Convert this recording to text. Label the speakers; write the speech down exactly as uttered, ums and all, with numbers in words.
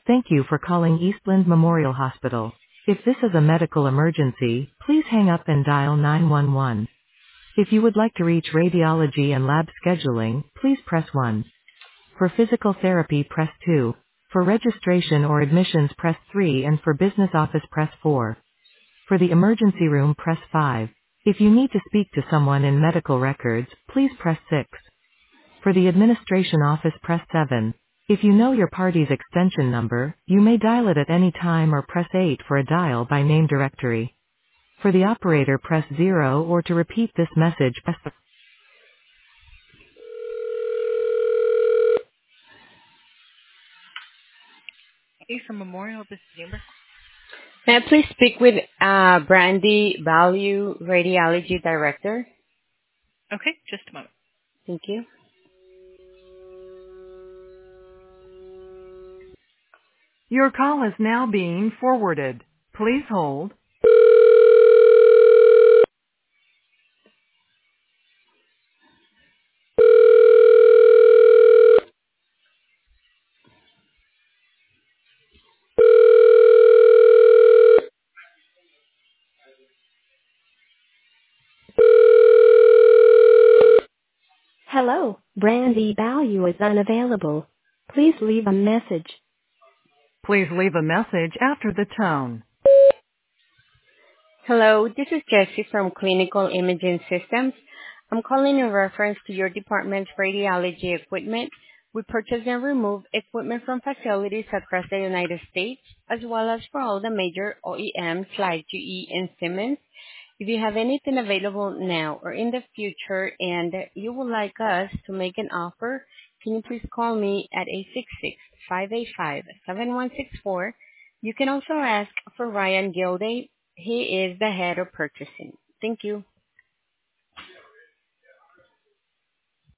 Speaker 1: Thank you for calling Eastland Memorial Hospital. If this is a medical emergency, please hang up and dial nine one one. If you would like to reach radiology and lab scheduling, please press one. For physical therapy, press two. For registration or admissions, press three, and for business office, press four. For the emergency room, press five. If you need to speak to someone in medical records, please press six. For the administration office, press seven. If you know your party's extension number, you may dial it at any time or press eight for a dial by name directory. For the operator, press zero, or to repeat this message, press the Asa Memorial, this is Amber.
Speaker 2: May I please speak with uh, Brandy Value, Radiology Director?
Speaker 1: Okay, just a moment.
Speaker 2: Thank you.
Speaker 1: Your call is now being forwarded. Please hold. Hello, Brandy Value is unavailable. Please leave a message. Please leave a message after the tone.
Speaker 2: Hello, this is Jessie from Clinical Imaging Systems. I'm calling in reference to your department's radiology equipment. We purchase and remove equipment from facilities across the United States, as well as for all the major O E Ms like G E and Siemens. If you have anything available now or in the future and you would like us to make an offer, can you please call me at eight six six, five eight five, seven one six four. You can also ask for Ryan Gilday. He is the head of purchasing. Thank you.